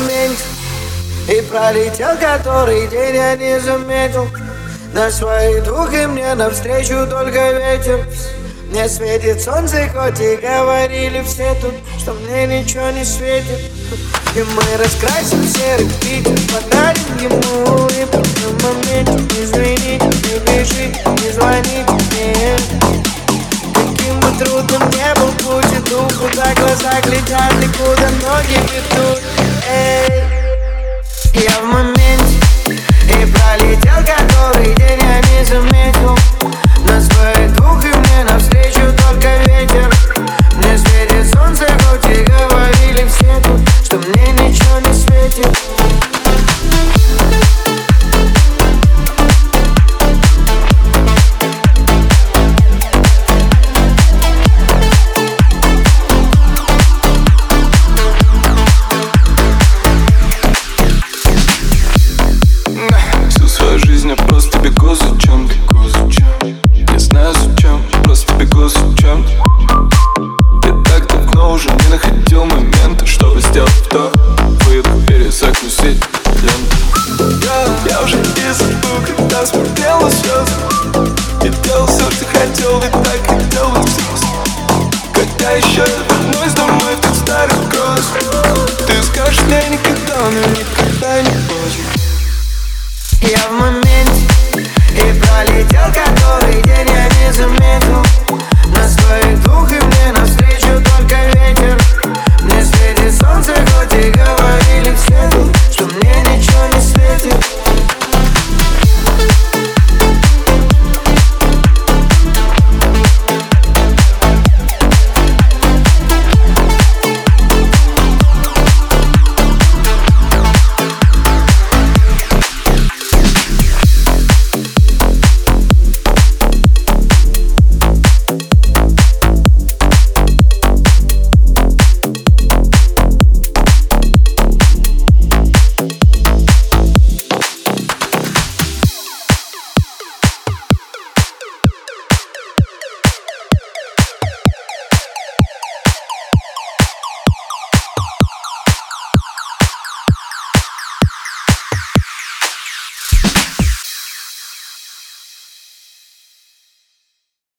моменте, и пролетел который день, я не заметил. На свои двух и мне навстречу только ветер. Мне светит солнце, хоть и говорили все тут, что мне ничего не светит. И мы раскрасим серый Питер, подарим ему улыбку на моменте. Извините, не бежите, не звоните мне. Каким бы трудным не был путь, иду, куда глаза глядят и куда ноги ведут. Эй, я в моменте, и пролетел который день, я не заметил. На своих двух и мне навстречу только ветер. Мне светит солнце, хоть и говорили все тут, что мне ничего не светит. Всю свою жизнь я просто бегу за чем-то. Не знаю зачем, просто бегу за чем-то. Я так давно уже не находил момента, чтобы сделать то, выйду, перезагрузить ленту. Я уже и забыл, когда смотрел на звезды. Я делал все, что хотел, ведь так хотел быть взрослым. Когда еще я вернусь домой в тот старый город, ты скажешь мне никогда, но никогда не поздно. Я в моменте, и пролетел который день, я не заметил. На своих двух и мне навстречу только ветер. Мне светит солнце, хоть и говорит.